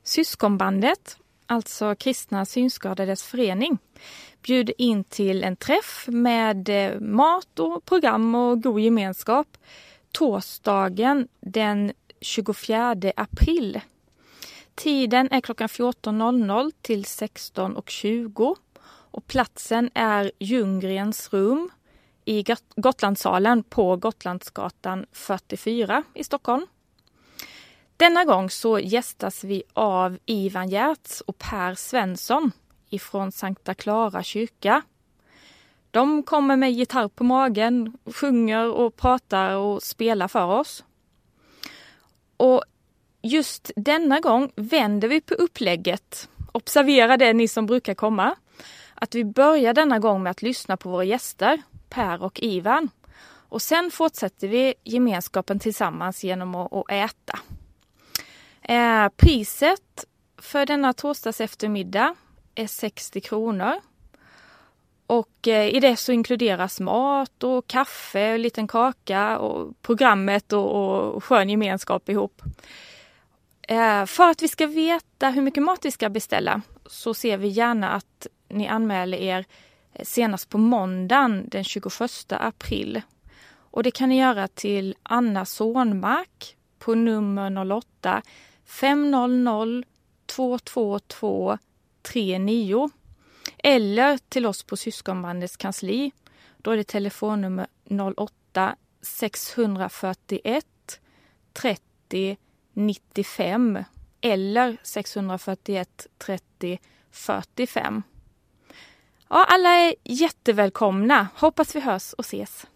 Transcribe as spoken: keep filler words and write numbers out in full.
Syskonbandet, alltså Kristna Synskadades förening, bjuder in till en träff med mat och program och god gemenskap torsdagen den tjugofjärde april. Tiden är klockan fjorton till sexton tjugo och platsen är Ljunggrens rum i Gotlandssalen på Gotlandsgatan fyrtiofyra i Stockholm. Denna gång så gästas vi av Ivan Gertz och Per Svensson ifrån Sankta Clara kyrka. De kommer med gitarr på magen, sjunger och pratar och spelar för oss. Och just denna gång vänder vi på upplägget. Observera det ni som brukar komma. Att vi börjar denna gång med att lyssna på våra gäster, Per och Ivan. Och sen fortsätter vi gemenskapen tillsammans genom att, att äta. Eh, priset för denna torsdags eftermiddag är sextio kronor. Och eh, i det så inkluderas mat och kaffe, en liten kaka och programmet och, och skön gemenskap ihop. Eh, för att vi ska veta hur mycket mat vi ska beställa så ser vi gärna att ni anmäler er senast på måndagen den tjugoförsta april. Och det kan ni göra till Anna Sonmark på nummer noll åtta fem noll noll två två två tre nio eller till oss på Syskonbandets kansli. Då är det telefonnummer noll åtta sex fyra ett trettio nittiofem eller sex fyra ett trettio fyrtiofem. Ja, alla är jättevälkomna. Hoppas vi hörs och ses.